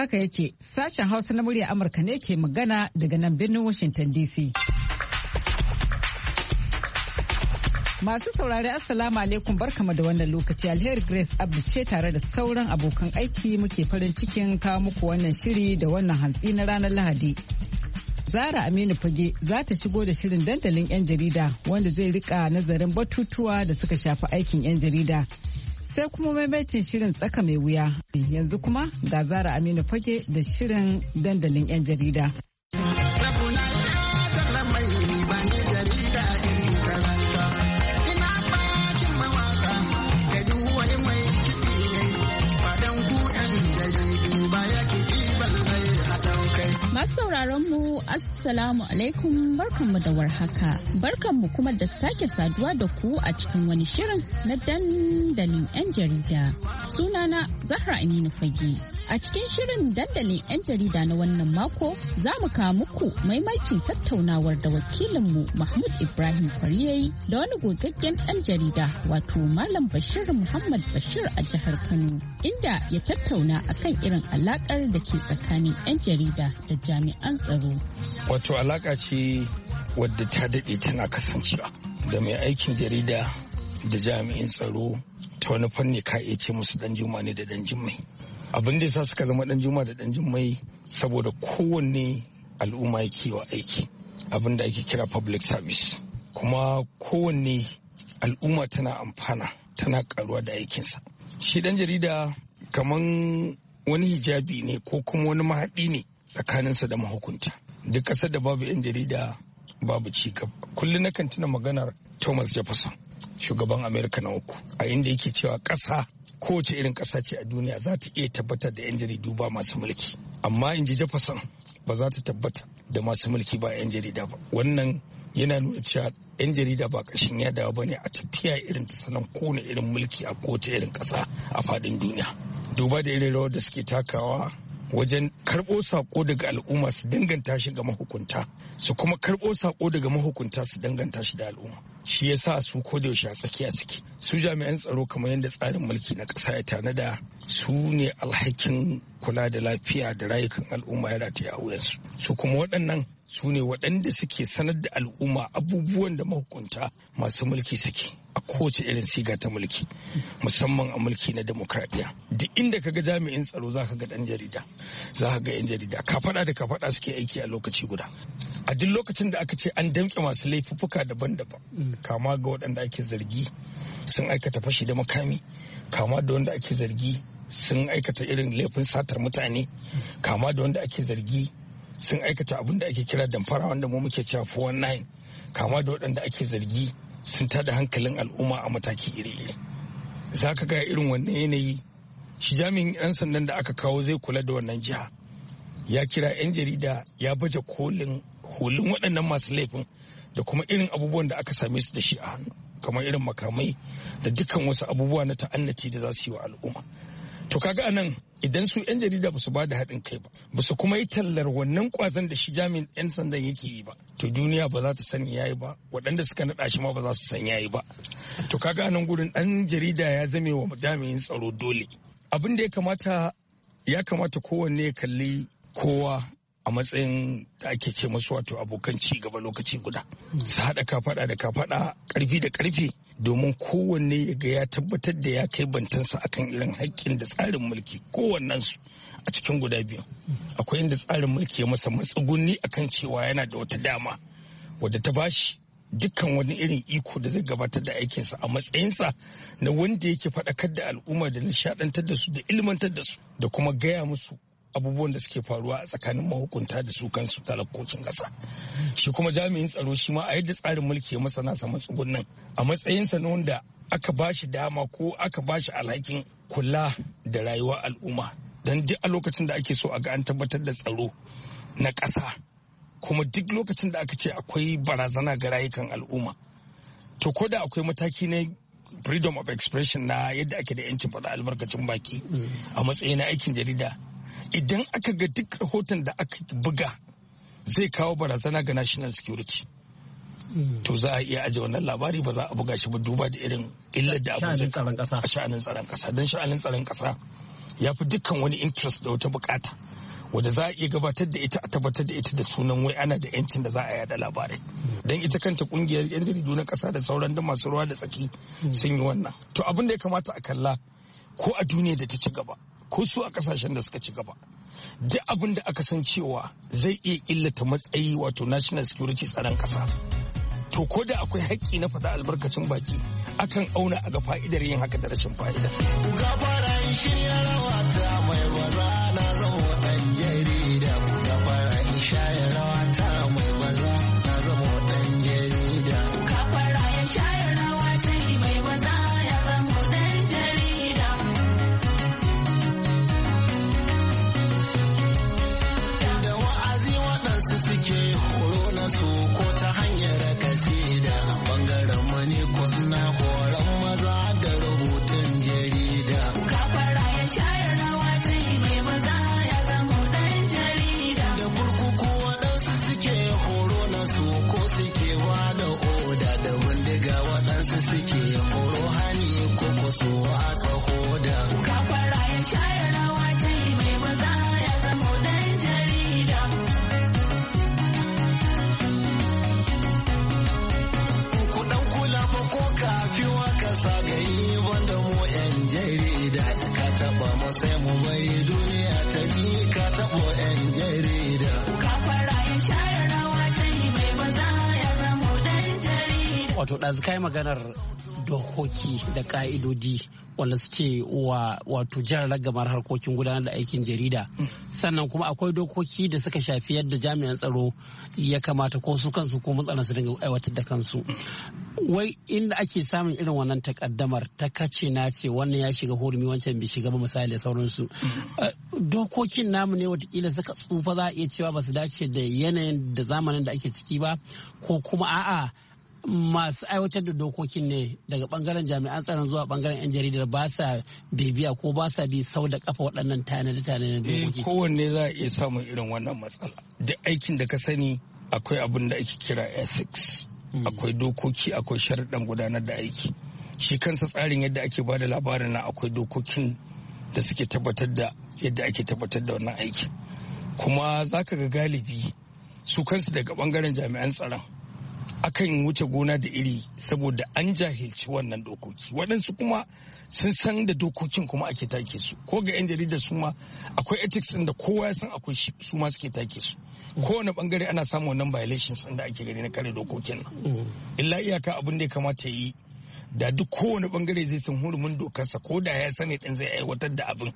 haka yake, sashen Hausa na murya Amurka ne ke magana daga nan birnin Washington DC. Masu saurari Assalamu alaikum, barkama da wannan lokaci. Alheri Grace Abdu ce tare da sauran abokan aiki muke farin cikin kawo muku wannan shiri da wannan hantsi na ranar Lahadi. Zara Aminu Fage za ta shigo da shirin dandalin 'yan jarida wanda zai rika nazarin batutuwa da suka shafi aikin 'yan jarida. Sai kuma maimaitin shirin tsaka mai wuya. Yanzu kuma ga Zara Aminu Fage da shirin dandalin 'yan jarida. Masu sauraron mu Assalamu alaikum, barkanmu da warhaka. Barkanmu kuma da sake saduwa da ku a cikin wani shirin na dandalin 'yan jarida. Sunana Zahra Aminu Fage. A cikin shirin dandalin 'yan jarida na wannan mako za mu kawo muku maimaitin tattaunawar da wakilinmu Mahmud Ibrahim Kwariyayi da wani gogaggen ɗan jarida wato Malam Bashir Muhammad Bashir a jihar Kano, inda ya tattauna akan irin alakar da ke tsakanin 'yan jarida da jami'an tsaro. Wato alaka ce wadda ta daɗe tana kasancewa da mai aikin jarida da jami'in tsaro ta wani fanni ka iya ce musu dan juma ne da dan jimmai. Abin da yasa suka zama dan juma da dan jimmai saboda kowanne al'umma yake wa aiki, abin da ake kira public service, kuma kowanne al'umma tana amfana tana karuwa da aikinsa. Shi dan jarida kaman wani hijabi ne ko kuma wani mahaɗi ne tsakaninsa da mahukunta. Duk ƙasar da babu 'yan jarida babu ci gaba. Kullum na kan tuna maganar Thomas Jefferson, shugaban Amerika na uku, a inda yake cewa ƙasa, kowace irin ƙasa ce a duniya za ta iya tabbatar da 'yan jaridu ba masu mulki. Amma in ji Jefferson ba za ta tabbata da masu mulki ba 'yan jarida ba. Wannan yana nuna cewa 'yan jarida ba ƙashin yadawa ba ne a tafiya irin ta sanan kowane irin mulki a kowace irin ƙasa a faɗin duniya. Duba da irin rawar da suke takawa wajen karɓo saƙo daga al'umma su danganta shi ga mahukunta, su kuma karɓo saƙo daga mahukunta su danganta shi da al'umma. Shi yasa su kodayaushe a tsakiya suke. Su jami'an tsaro kamar yadda tsarin mulki na ƙasa ya tanada, su ne alhakin kula da lafiya da rayukan al'umma ya rataya a wuyansu. Su kuma waɗannan su ne waɗanda suke sanar da al'umma abubuwan da mahukunta masu mulki suke a kowace irin siga ta mulki, musamman a mulki na demokradiyya. Duk inda kaga jami'in tsaro za ka ga ɗan jarida, za ka ga 'yan jarida kafaɗa da kafaɗa suke aiki a lokaci guda. A duk lokacin da aka ce an damƙe masu laifuffuka daban-daban, kama ga waɗanda ake zargi sun aikata fashi da makami, kama da wanda ake zargi sun aikata irin laifin satar mutane, kama da wanda ake zargi sun aikata abin da ake kira damfara wanda mu muke cewa 419, kama da waɗanda ake zargi sun tada hankalin al'umma a mataki iri-iri. Za ka ga irin wannan yanayi, shi jami'in 'yan sandan da aka kawo zai kula da wannan jiha ya kira 'yan jarida ya baje kolin hulun waɗannan masu laifin da kuma irin abubuwan da aka same su da shi a hannu, kamar irin makamai da dukkan wasu abubuwa na ta'annati da za su yi wa al'umma. To kaga anan idan su 'yan jarida ba su ba da haɗin kai ba su kuma yi tallar wannan kwazon da shi jami'in 'yan sandan yake yi ba, to duniya ba za ta sani yayi ba, waɗanda suka naɗa shi ma ba za su san yayi ba. To kaga anan gurin ɗan jarida ya zame wa jami'in tsaro dole. Abin da ya kamata kowanne ya kalli kowa a matsayin da ake ce masu wato abokan ci gaba lokaci guda, su haɗa kafaɗa da kafaɗa, ƙarfi da ƙarfe, domin kowanne ya ga ya tabbatar da ya kai bantansa akan irin haƙƙin da tsarin mulki kowannensu a cikin guda biyu. Akwai inda tsarin mulki ya masa matsuguni akan cewa yana da wata dama wadda ta bashi dukkan wani irin iko da zai gabatar da aikinsa a matsayinsa na wanda yake faɗakar da al'umma da nishaɗantar da su da ilmantar da su da kuma gaya musu abubuwan da suke faruwa a tsakanin mahukunta da su kansu talakokin ƙasa. Shi kuma jami'in tsaro shi ma a yadda tsarin mulki ya masa nasa matsugunan a matsayinsa na wanda aka ba shi dama ko aka ba shi alhakin kula da rayuwar al'umma, don duk a lokacin da ake so a ga an tabbatar da tsaro na ƙasa, kuma duk lokacin da aka ce akwai barazana ga rayukan al'umma, to ko da akwai mataki na freedom of expression na yadda ake da 'yancin faɗa albarkacin baki a matsayin aikin jarida, idan aka ga duk rahoton da aka buga zai kawo barazana ga national security, to za a iya aje wannan labari, ba za a buga shi ba, duba da irin illar da abu zai a sha'anin tsaron kasa. Don sha'anin tsaron kasa ya fi dukkan wani interest da wata bukata wadda za a iya gabatar da ita a tabbatar da ita da sunan wai ana da 'yancin da za a yada labarai. Don ita kanta kungiyar 'yan jaridu na ƙasa da sauran da masu ruwa da tsaki sun yi wannan. To abin da ya kamata a kalla ko a duniya da ta ci gaba ko su a ƙasashen da suka ci gaba, duk abin da aka san cewa zai iya illata matsayi wato national security tsaron ƙasa, to ko da akwai haƙƙi na faɗa albarkacin baki akan auna a ga fa'idar yin haka da rashin fa'ida. Gafara shirya rawa ta mai baza na zama ɗan jarida. Gafara shirya rawa ta mai baza na zama ɗan jarida. Gafara shirya rawa ta mai baza ya zama ɗan jarida. Da wa'azi waɗansu suke horo na su ko ta hanyar kasida. Bangaren mani ko na horon maza da rubutun jarida. Gafara ya shayar rawa ta mai maza ya zama ɗan jarida. Da kurkuku waɗansu suke horo na su ko suke ba da oda. Da bindiga waɗansu suke horo hani ko kwaso a tsahoda. Gafara ya shayar rawa ta mai maza ya zama ɗan jarida. Kuɗan kula fa ko kafin waka sagayi wanda mu 'yan jarida. Ka taɓa mu sai mu bari duniya ta ji ka taɓa 'yan jarida. Gafara ya shayar rawa ta mai maza ya zama ɗan jarida. Wato ɗazu kai maganar dokoki da ƙa'idodi wanda suke wato jan ragamar harkokin gudanar da aikin jarida, sannan kuma akwai dokoki da suka shafi yadda jami'an tsaro ya kamata ko su kansu ko mutsanan su dinga aiwatar da kansu. Wai inda ake samun irin wannan takaddamar ta kace na ce wannan ya shiga hurumi wancan bai shiga ba misali da sauransu, dokokin namu ne watakila suka tsufa za a iya cewa ba su dace da yanayin da zamanin da ake ciki ba, ko kuma a'a masu aiwatar da dokokin ne daga bangaren jami'an tsaron zuwa bangaren 'yan jaridar ba sa bibiya ko ba sa bi sau da kafa waɗannan tanade-tanade dokoki. Kowanne za a iya samun irin wannan matsala. Duk aikin da ka sani akwai abin da ake kira ethics, akwai dokoki, akwai sharuɗan gudanar da aiki. Shi kansa tsarin yadda ake ba da labarin na akwai dokokin da suke tabbatar da yadda ake tabbatar da wannan aiki. Kuma za ka ga galibi su kansu daga bangaren jami'an tsaron akan wuce gona da iri saboda an jahilci wannan dokoki. Waɗansu kuma sun san da dokokin kuma ake take su. Ko ga 'yan jarida su ma akwai ethics ɗin da kowa ya san akwai su ma suke take su. Kowane bangare ana samun wannan violations ɗin da ake gani na kare dokokin nan. Illa iyaka abin da ya kamata yi da duk kowane bangare zai san hurumin dokarsa ko da ya sani ɗin zai aiwatar da abin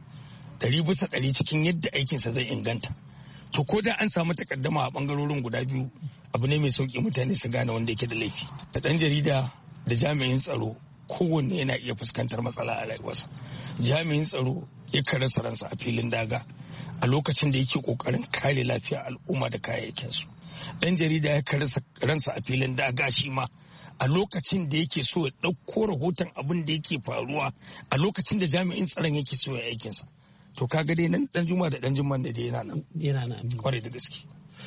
100% cikin yadda aikinsa zai inganta. To ko da an samu takaddama a bangarorin guda biyu, abu ne mai sauki mutane su gane wanda yake da laifi. Da ɗan jarida da jami'in tsaro kowanne yana iya fuskantar matsala a rayuwarsa. Jami'in tsaro ya rasa ransa a filin daga a lokacin da yake kokarin kare lafiyar al'umma da kayayyakinsu. Ɗan jarida ya rasa ransa a filin daga shi ma a lokacin da yake so ya ɗauko rahoton abin da yake faruwa a lokacin da jami'in tsaron yake so ya aikinsa. To kaga dai nan dan juma da dan jumman da dai yana nan kwarai da gaske.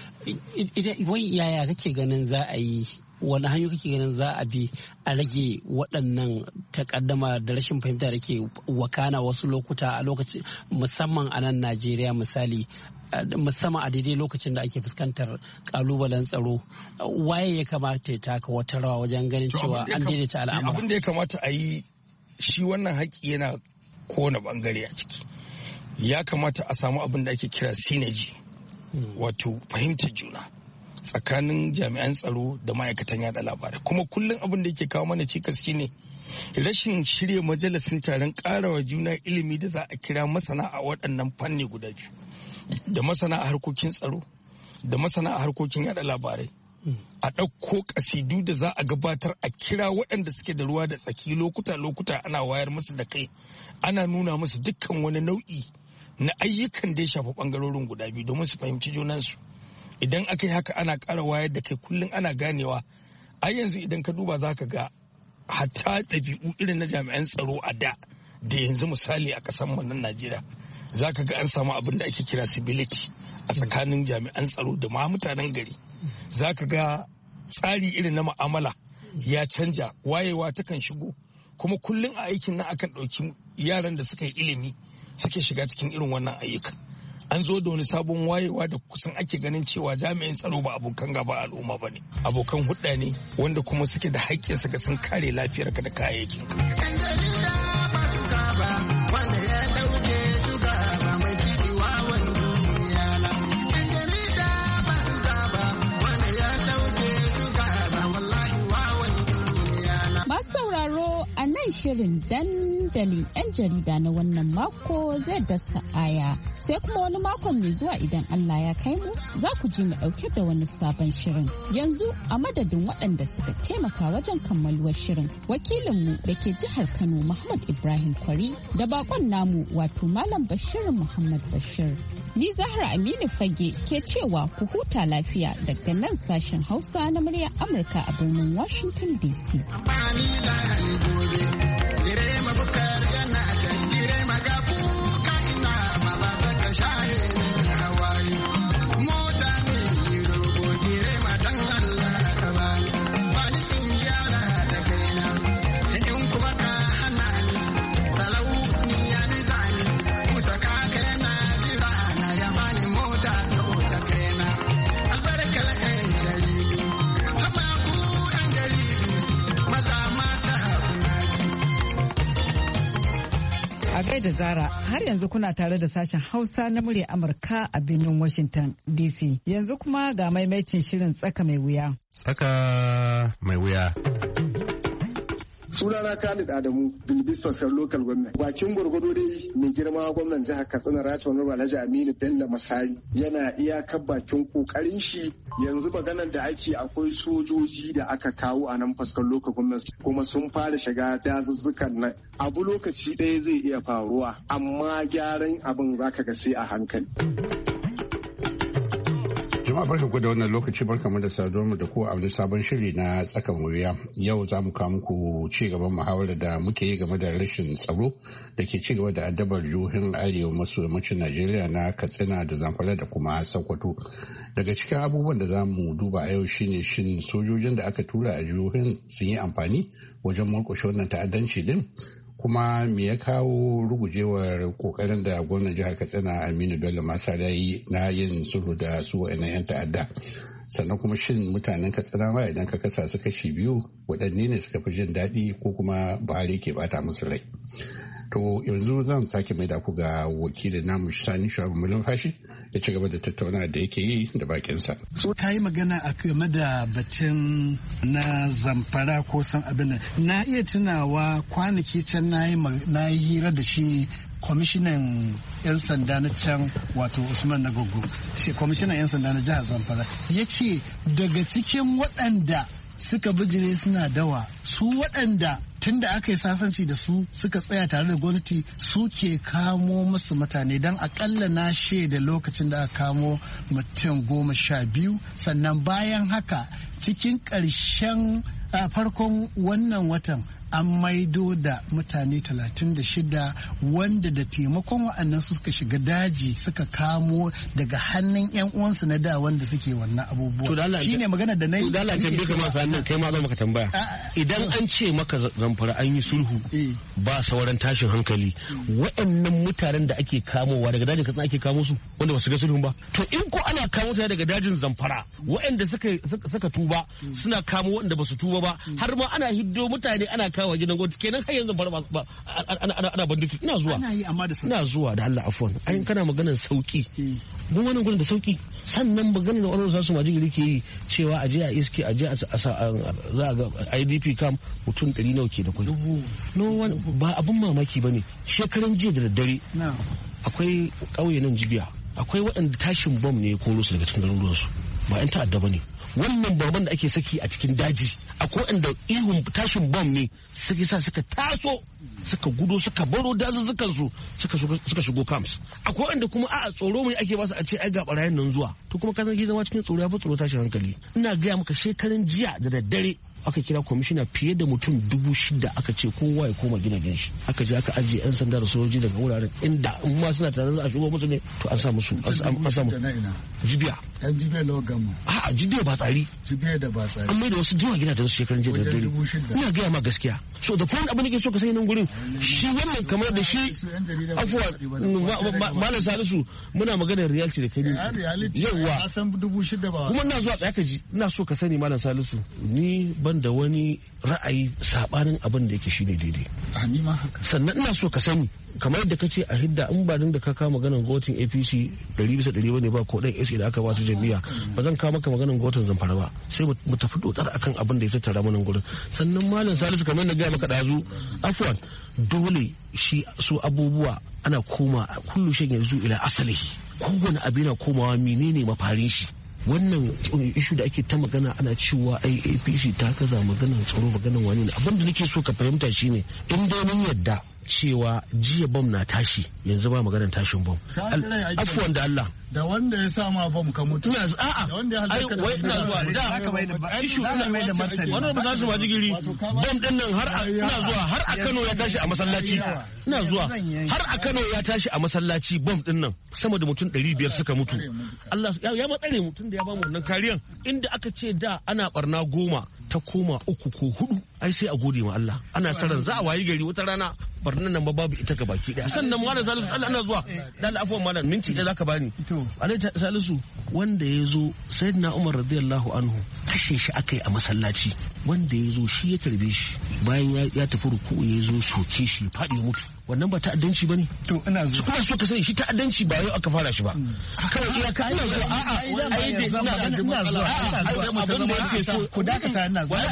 Wai yaya kake ganin za a yi, wani hanyoyi kake ganin za a bi a rage waɗannan takaddama da rashin fahimta da ke wakana wasu lokuta a lokaci musamman a nan Najeriya misali, musamman a daidai lokacin da ake fuskantar kalubalen tsaro, waye ya kamata ya taka wata rawa wajen ganin cewa an daidaita al'amura? Abin da ya kamata a yi shi wannan haƙƙi yana kowane bangare a ciki. Ya kamata a samu abin da ake kira synergy, wato fahimtar juna tsakanin jami'an tsaro da ma'aikatan yada labarai. Kuma kullum abin da yake kawo mana cikas ne rashin shirya majalisun taron karawa juna ilimi da za a kira masana a waɗannan fanni guda biyu, da masana a harkokin tsaro da masana a harkokin yada labarai. A ɗauko kasidu da za a gabatar a kira waɗanda suke da ruwa da tsaki lokuta ana wayar musu da kai, ana nuna musu dukkan wani nau'i na ayyukan da ya shafi ɓangarorin guda biyu domin su fahimci junansu. Idan aka yi haka ana ƙara wayar da kai kullum ana ganewa. A yanzu idan ka duba za ka ga hatta ɗabi'u irin na jami'an tsaro a da yanzu misali a ƙasar mu nan Najeriya za ka ga an samu abin da ake kira civility a tsakanin jami'an tsaro da ma mutanen gari. Za ka ga tsari irin na mu'amala ya canja, wayewa takan shigo, kuma kullum a aikin nan akan ɗauki yaran da suka yi ilimi suke shiga cikin irin wannan ayyuka. an zo da wani sabon wayewa da kusan ake ganin cewa jami'in tsaro ba abokan gaba al'umma ba ne, abokan hudda ne wanda kuma suke da haƙƙin su ga sun kare lafiyarka da kayayyakinka. Shirin dandalin 'yan jarida na wannan mako zai dasa aya sai kuma wani makon mai zuwa idan Allah ya kai mu za ku ji mu dauke da wani sabon shirin. Yanzu a madadin waɗanda suka taimaka wajen kammaluwar shirin, wakilinmu da ke jihar Kano Muhammad Ibrahim Kwari da bakon namu wato Malam Bashir Muhammad Bashir. Ni Zahra Aminu Fage ke cewa ku huta lafiya daga nan sashen Hausa na muryar Amurka a birnin Washington DC. da Zara har yanzu kuna tare da sashen Hausa na murya Amurka a birnin Washington DC. Yanzu kuma ga maimaitin shirin tsaka mai wuya. Tsaka mai wuya. Sunana Khalid Adamu, Bilbis Fasar Local Government. Bakin gwargwado dai mai girma gwamnan jihar Katsina Rata Alhaji Aminu Bello Masari yana iyakar bakin kokarin shi. Yanzu maganar da ake akwai sojoji da aka kawo a nan Fasar Local Government kuma sun fara shiga dazuzzukan nan. Abu lokaci ɗaya zai iya faruwa amma gyaran abin zaka ga sai a hankali. Jama'a barka da wannan lokaci barka mu da saduwar mu da ku a wani sabon shiri na tsakan wuya. Yau za mu kawo muku ci gaban muhawarar da muke yi game da rashin tsaro da ke ci gaba da addabar jihohin arewa maso yammacin Najeriya na Katsina da Zamfara da kuma Sokoto. Daga cikin abubuwan da za mu duba a yau shine shin sojojin da aka tura a jihohin sun yi amfani wajen murƙushe wannan ta'addanci din? Kuma me ya kawo rugujewar kokarin da gwamnan jihar Katsina Aminu Bello Masari yi na yin sulhu da su wa'annan 'yan ta'adda? Sannan kuma shin mutanen Katsina ma idan ka kasa su kashi biyu waɗanne ne suka fi jin daɗi ko kuma Buhari ke bata musu rai? To yanzu zan sake mai da ku ga wakilin namu Sani Shu'aibu Malumfashi ya ci gaba da tattauna da yake yi da bakinsa. So ka yi magana a game da batun na Zamfara ko san abin nan. Na iya tunawa kwanaki can na yi hira da shi kwamishinan 'yan sanda na can wato Usman Nagogo, shi kwamishinan 'yan sanda na jihar Zamfara ya ce daga cikin waɗanda suka bijire suna dawa su waɗanda tun da aka yi sasanci da su suka tsaya tare da gwamnati suke kamo musu mutane don akalla na shaida lokacin da aka kamo mutum 12 sannan bayan haka cikin ƙarshen farkon wannan watan an maido da mutane 36 wanda da taimakon wa'annan suka shiga daji suka kamo daga hannun 'yan uwansu na da wanda suke wannan abubuwa. Shi ne magana da na yi. Dala tambaye ka masu hannun kai ma zan maka tambaya. Idan an ce maka Zamfara an yi sulhu ba sauran tashin hankali wa'annan mutanen da ake kamowa daga dajin Katsina ake kamo su wanda ba su ga sulhun ba. To in ko ana kamo ta daga dajin Zamfara wa'anda suka tuba suna kamo wa'anda ba su tuba ba har ma ana hiddo mutane ana kawo gidan gwamnati kenan har yanzu ba ana banditi ina zuwa ina zuwa da Allah afwan ai kana maganar sauki mu wannan gurin da sauki sannan maganar da wannan zasu majigiri ke yi cewa aje a iske aje a za a ga IDP camp mutum 100 nawa ke da kwai no ba abun mamaki bane shekaran jiya da daddare akwai kauye nan Jibiya akwai waɗanda tashin bom ne ya koro su daga cikin garuruwansu ba 'yan ta'adda ba ne wannan baban da ake saki a cikin daji akwai waɗanda ihun tashin bom ne suka taso suka gudo suka baro dazuzzukan su suka shigo camps akwai waɗanda kuma a tsoro mai ake basu a ce ai ga barayin nan zuwa to kuma ka san zama cikin tsoro ya fi tsoro tashin hankali ina gaya maka shekaran jiya da daddare aka kira kwamishina fiye da mutum 6,000 aka ce kowa ya koma gidajen shi. Aka je aka ajiye 'yan sanda da sojoji daga wuraren inda in ma suna tare za a shigo musu ne to an sa musu jibiya. Yan jibiya lawa gama. A jibiya ba tsari. Jibiya da ba tsari. An mai da wasu jiwa gidajen su shekarun jiya da dare. Ina gaya ma gaskiya. So da kuma abin da ke so ka sani nan gurin shi wannan kamar da shi afuwa Malam Salisu muna maganar reality da kai. Yawwa. Kuma ina zuwa tsaya ka ji ina so ka sani Malam Salisu ni ban da wani ra'ayi sabanin abin da yake shine daidai. Ni ma haka. Sannan ina so ka sani kamar yadda ka ce a hidda in ba da ka kawo maganar gotin APC 100% bane ba ko dan SA da aka ba su jami'a ba zan kawo maka maganar gotin Zamfara ba sai mu tafi dotar akan abin da ya tattara mana gurin. Sannan Malam Salisu kamar na ga maka dazu afwan dole shi su abubuwa ana koma kullu shan yanzu ila asalihi kowane abu yana komawa menene mafarin shi. Wannan ishu da ake ta magana ana cewa APC ta kaza maganar tsaro maganar wani ne abin da nake so ka fahimta shine in dai mun yadda cewa jiya bom na tashi yanzu ba maganar tashin bom afuwan da Allah da wanda ya sa ma bom ka mutu a'a ai wai ina zuwa da ishu ina mai da martani wannan ba za su waji giri bom din nan har ina zuwa har a Kano ya tashi a masallaci ina zuwa har a Kano ya tashi a masallaci bom din nan sama da mutum 500 suka mutu Allah ya matsare mutum da ya ba mu wannan kariyan inda aka ce da ana barna 10 ta koma 3 ko 4 ai sai a gode ma Allah ana tsaron za a wayi gari wata rana barnan nan ba babu ita ga baki daya sannan Malam Salisu Allah ana zuwa dan afuwan malam minti da zaka bani Alai Salisu wanda ya zo Sayyidina Umar radiyallahu anhu kashe shi akai a masallaci wanda ya zo shi ya tarbe shi bayan ya tafi ruku ya zo soke shi fadi mutu wannan ba ta'addanci bane to ina zuwa kuma so ka sani shi ta'addanci ba yau aka fara shi ba kawai iyaka ina zuwa ina zuwa abin da yake so ku dakata ina zuwa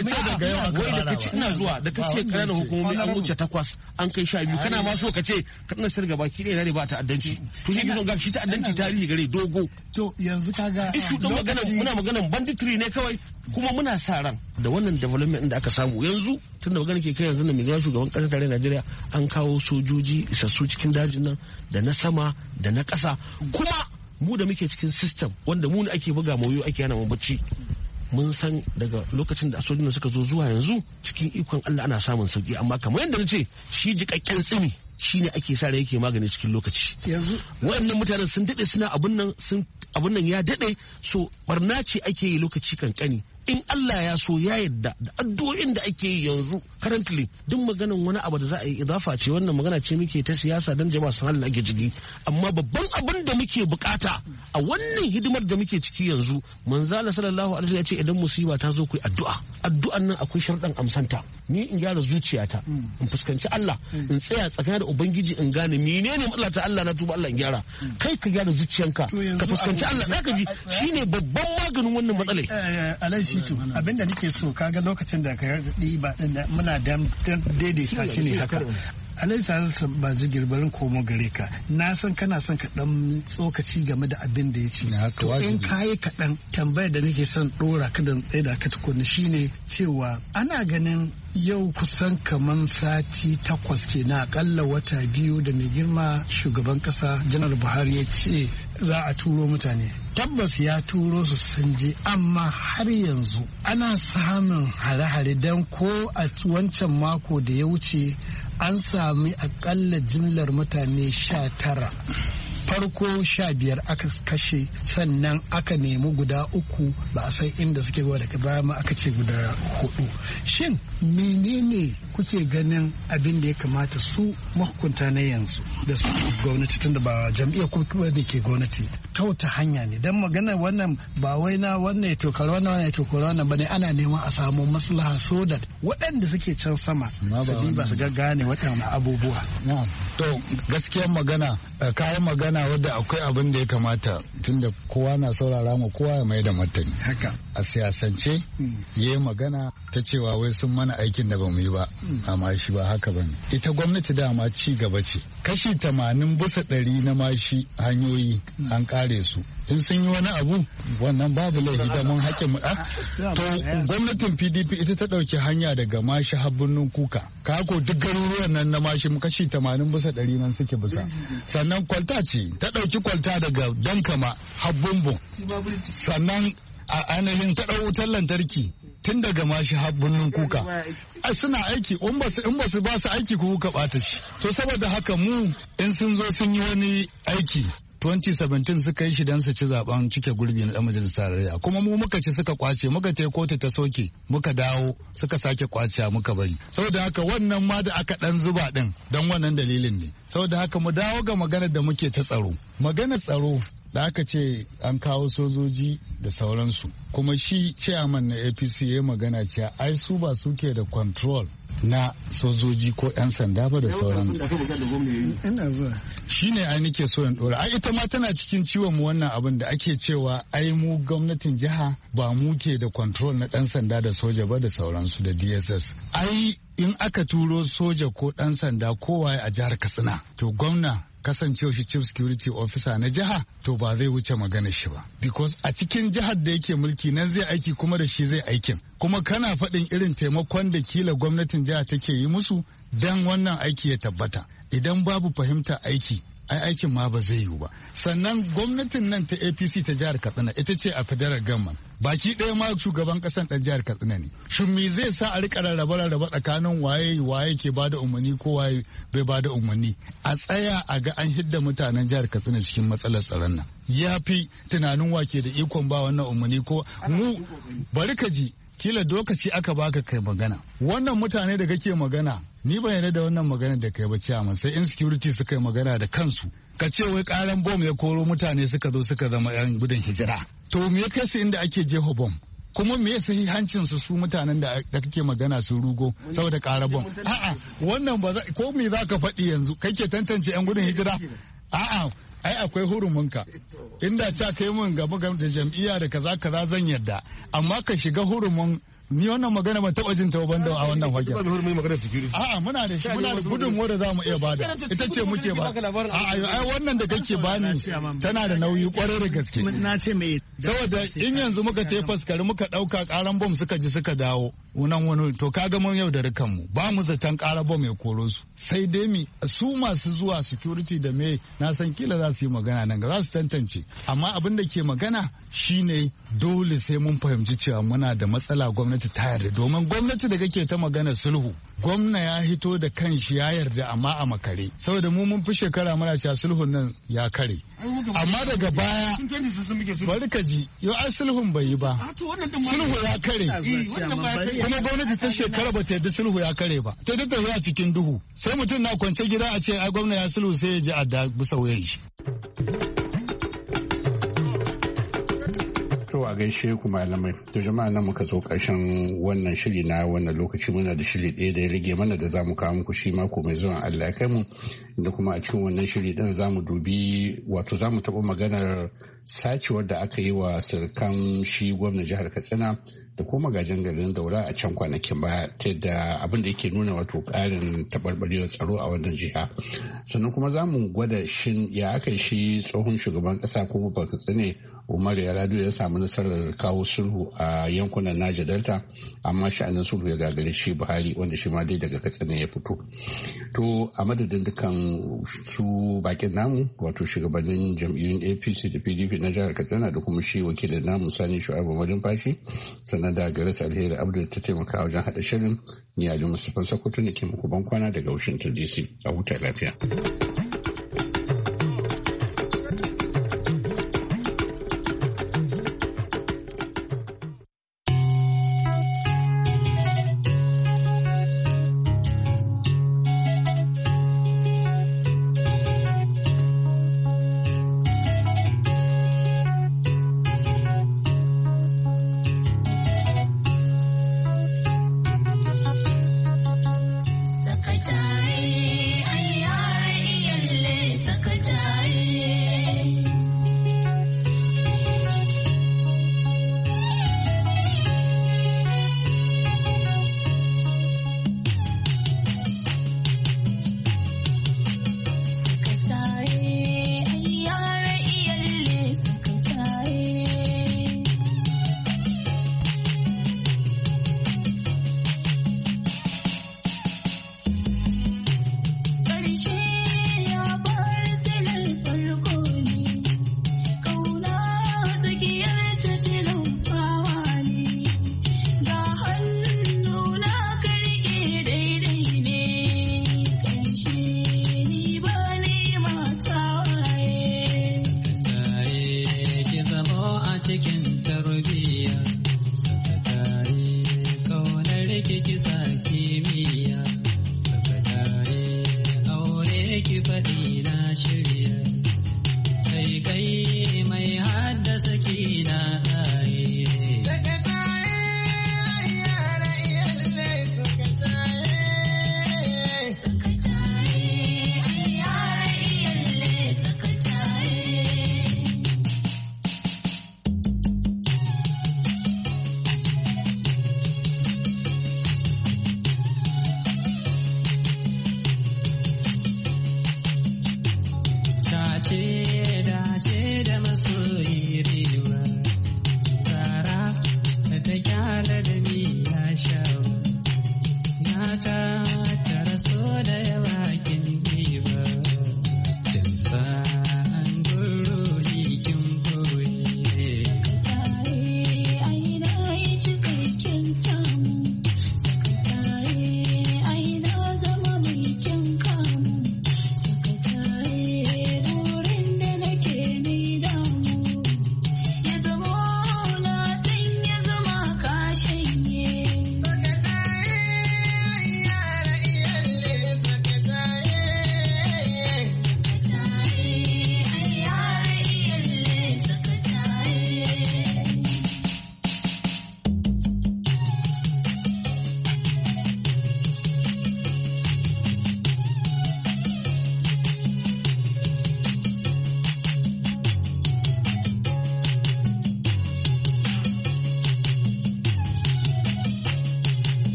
wai da kace ina zuwa da kace kana hukumomi an wuce 8 an kai 12 kana ma so kace kana sirga baki ɗaya ne ba ta'addanci to shi gizo ga shi ta'addanci tarihi gare dogo to yanzu kaga ishu din magana muna maganan banditry ne kawai kuma muna sa ran da wannan development da aka samu yanzu tunda magana ke kai yanzu da mai shugaban kasar tarayyar Najeriya an kawo sojoji isassu cikin dajin nan da na sama da na ƙasa kuma mu da muke cikin system wanda mu ne ake buga moyo ake yana mu bacci mun san daga lokacin da sojojin suka zo zuwa yanzu cikin ikon Allah ana samun sauki amma kamar yadda na ce shi jikakken tsimi shine ake sa rai yake magani cikin lokaci yanzu waɗannan mutanen sun dade suna abun nan ya dade so barna ce ake yi lokaci kankani in Allah ya so ya yadda da addu'o'in da ake yi yanzu currently duk maganan wani abu da za a yi idafa ce wannan magana ce muke ta siyasa dan jama'a sun halin ake jigi amma babban abin da muke bukata a wannan hidimar da muke ciki yanzu manzala sallallahu alaihi wasallam ya ce idan musiba ta zo ku yi addu'an nan akwai sharɗan amsanta ni in gyara zuciyata in fuskanci Allah in tsaya tsakanin da ubangiji in gane menene matsala ta Allah na tuba Allah in gyara kai ka gyara zuciyanka ka fuskanci Allah zaka ji shine babban maganin wannan matsalai abinda nake so kaga lokacin da ka ba muna daidaita shi ne haka alaisa ba ji girbarin komo gare ka na san kana son ka dan tsokaci game da abin da ya ce to in kayi kaɗan tambayar da nake son ɗora ka da tsaye da ka tukuni shine cewa ana ganin yau kusan kaman sati 8 kenan akalla wata 2 da mai girma shugaban kasa janar Buhari ya ce za a turo mutane tabbas ya turo su sun je amma har yanzu ana samun hare-hare don ko a wancan mako da ya wuce an sami akalla jimlar mutane 19 farko 15 aka kashe sannan aka nemi guda 3 ba a san inda suke ba daga baya ma aka ce guda 4 shin menene kuke ganin abin da ya kamata su mahukunta na yanzu da su gwamnati tunda ba jam'iyyar kuma da ke gwamnati ta wata hanya ne don magana wannan ba wai na wannan ya tokar wannan ya tokar wannan bane ana neman a samu maslaha so da waɗanda suke can sama su ba su gane waɗannan abubuwa to gaskiyar magana kayan magana wadda akwai abin da ya kamata tunda kowa na saurara ma kowa ya mai da martani haka a siyasance yayi magana ta cewa wai sun mana aikin da ba mu yi ba amma shi ba haka bane ita gwamnati dama ci gaba ce kashi 80% na mashi hanyoyi an kare su in sun yi wani abu wannan babu laifi da mun haƙe mu to gwamnatin PDP ita ta ɗauki hanya daga mashi habbunnin kuka kako duk garuruwan nan na mashi mu kashi 80% nan suke bisa sannan kwalta ce ta ɗauki kwalta daga dankama habbunbun sannan a ainihin ta ɗau wutar lantarki tun daga mashi har birnin kuka suna aiki in ba su ba su aiki ku kuka bata shi. To saboda haka mu in sun zo sun yi wani aiki 2017 suka yi shi don su ci zaben cike gurbi na dan majalisar tarayya kuma mu muka ci suka kwace muka tai kotu ta soke muka dawo suka sake kwace muka bari. Saboda haka wannan ma da aka dan zuba din don wannan dalilin ne. Saboda haka mu dawo ga maganar da muke ta tsaro. Maganar tsaro da aka ce an kawo sojoji da sauransu kuma shi chairman na APC ya magana cewa ai su ba suke da control na sojoji ko 'yan sanda ba da sauran. Shi ne ai nike so in dora. Ai ita ma tana cikin ciwon mu wannan abin da ake cewa ai mu gwamnatin jiha ba mu ke da control na ɗan sanda da soja ba da sauransu da DSS. Ai in aka turo soja ko ɗan sanda kowaye a jihar Katsina to gwamna kasancewa shi chief security officer na jiha to ba zai wuce magana shi ba because a cikin jihar da yake mulki nan zai aiki kuma da shi zai aikin kuma kana faɗin irin taimakon da kila gwamnatin jiha take yi musu dan wannan aiki ya tabbata idan babu fahimta aiki ai aikin ma ba zai yiwu ba. Sannan gwamnatin nan ta APC ta jihar Katsina ita ce a federal government baki ɗaya ma shugaban ƙasan ɗan jihar Katsina ne. Shin me zai sa a rika rarraba tsakanin waye ke bada umarni ko waye bai bada umarni a tsaya a ga an hidda mutanen jihar Katsina cikin matsalar tsaron nan. Ya fi tunanin wake da ikon ba wannan umarni ko mu bari ka ji kila lokaci aka baka kai magana. Wannan mutane da kake magana ni ban yarda da wannan magana da kai ba ciyaman sai insecurity suka yi magana da kansu. Ka ce wai karan bom ya koro mutane suka zo suka zama yan gudun hijira. To me ya kai su inda ake jefa bom? Kuma me ya sahi hancin su mutanen da kake magana su rugo saboda karan bom? A'a wannan ba ko me za ka faɗi yanzu kake tantance yan gudun hijira? A'a ai akwai hurumunka inda ca kai mun gaba da jam'iyya da kaza zan yarda amma ka shiga hurumun ni wannan magana ban taba jin ta banda a wannan fage. A'a muna da shi muna da gudunmuwa da zamu iya bada ita ce muke ba. A'a ai wannan da kake bani tana da nauyi kwarai da gaske. Na ce me saboda in yanzu muka tafi faskari muka dauka karan bom suka ji suka dawo wani to kaga mun yau da rikanmu ba mu zaton karan bom ya koro su sai dai mi su masu zuwa security da me na san kila za su yi magana nan ga za su tantance amma abin da ke magana shine dole sai mun fahimci cewa muna da matsala gwamnati ta yarda domin gwamnati da kake ta magana sulhu gwamna ya hito da kanshi ya yarda amma a makare saboda mu mun fi shekara muna cewa sulhun nan ya kare amma daga baya bari ka ji yau ai sulhun bai yi ba sulhu ya kare kuma gwamnati ta shekara ba ta yarda sulhu ya kare ba ta yadda ta cikin duhu sai mutum na kwance gida a ce ai gwamna ya sulhu sai ya ji adda bisa wuyan shi. A gaishe ku malamai to jama'a nan muka zo karshen wannan shiri na wannan lokaci muna da shiri ɗaya da ya rage mana da zamu kawo muku shi mako mai zuwa Allah ya kai mu da kuma a cikin wannan shiri din zamu dubi wato zamu taɓa maganar sacewar da aka yi wa sirkan shi gwamnan jihar Katsina da kuma magajin garin Daura a can kwanakin baya ta da abin da yake nuna wato ƙarin taɓarɓarewar tsaro a wannan jiha sannan kuma zamu gwada shin ya aka shi tsohon shugaban ƙasa kuma ba Katsina Umar Yar'adua ya samu nasarar kawo sulhu a yankunan Niger Delta amma sha'anin sulhu ya gagare shi Buhari wanda shi ma dai daga Katsina ya fito. To a madadin dukan su bakin namu wato shugabannin jam'iyyun APC da PDP na jihar Katsina da kuma shi wakilin namu Sani Shu'aibu Madumfashi sannan da Garis Alheri Abdul ta taimaka wajen haɗa shirin ni Ali Mustapha Sokoto ne ke muku ban kwana daga Washington DC a huta lafiya. Sakatare, ay, ay, ay.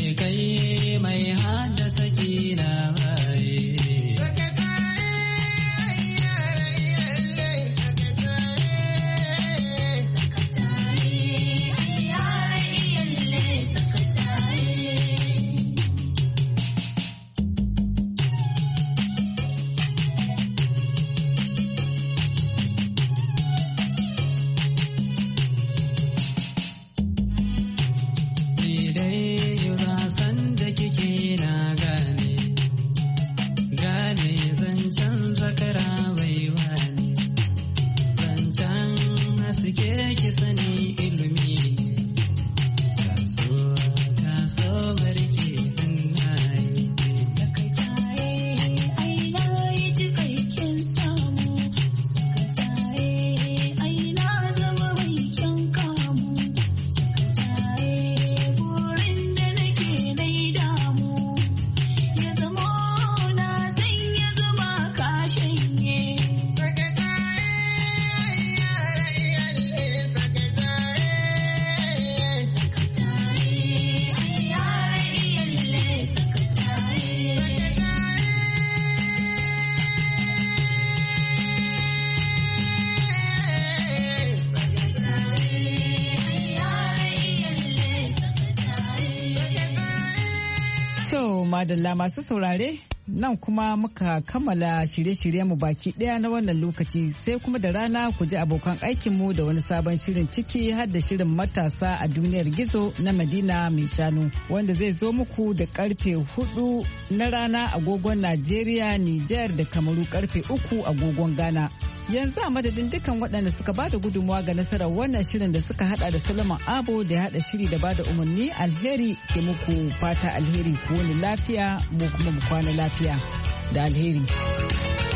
kai mai haddasa kila baye. Madalla masu saurare nan kuma muka kammala shirye-shirye mu baki daya na wannan lokaci sai kuma da rana ku ji abokan aikinmu da wani sabon shirin ciki har da shirin matasa a duniyar gizo na Madina mai shanu wanda zai zo muku da karfe 4 na rana agogon Najeriya, Nijar da Kamaru karfe 3 agogon Ghana. Yanzu a madadin dukkan waɗanda suka bada gudunmawa ga nasarar wannan shirin da suka hada da Solomon Abo da ya hada shiri da bada umarni alheri ke muku fata alheri ku wani lafiya mu kuma mu kwana lafiya da alheri.